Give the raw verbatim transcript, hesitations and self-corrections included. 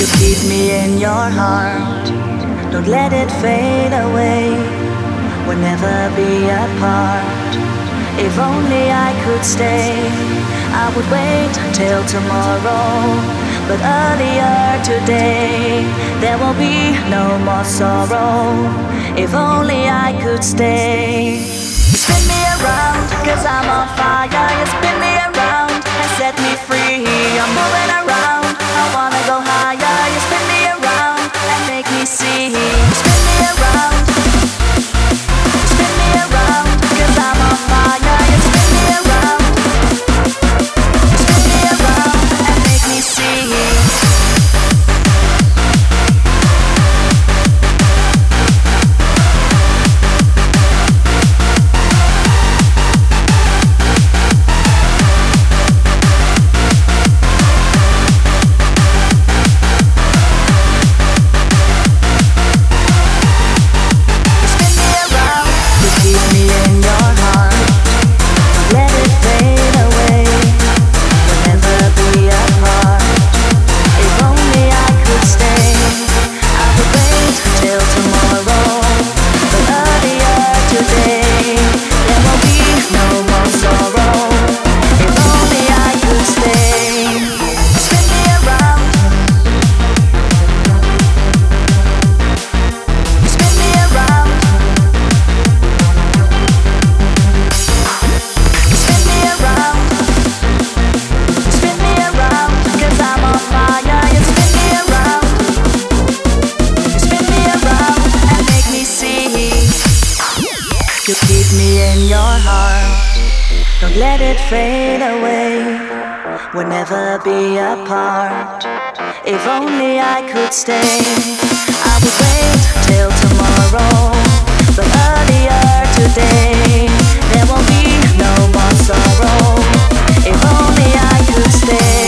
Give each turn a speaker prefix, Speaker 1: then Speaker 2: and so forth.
Speaker 1: You keep me in your heart, don't let it fade away. We'll never be apart. If only I could stay, I would wait till tomorrow. But earlier today, there will be no more sorrow. If only I could stay. You spin me around, cause I'm on fire. You spin me around and set me free. I'm moving around, I wanna go higher. You spin me around and make me see. You spin me around, you spin me around, cause I'm on fire. You spin me around, you spin me around and make me see. You keep me in your heart, don't let it fade away. We'll never be apart. If only I could stay, I would wait till tomorrow. But earlier today, there will be no more sorrow. If only I could stay.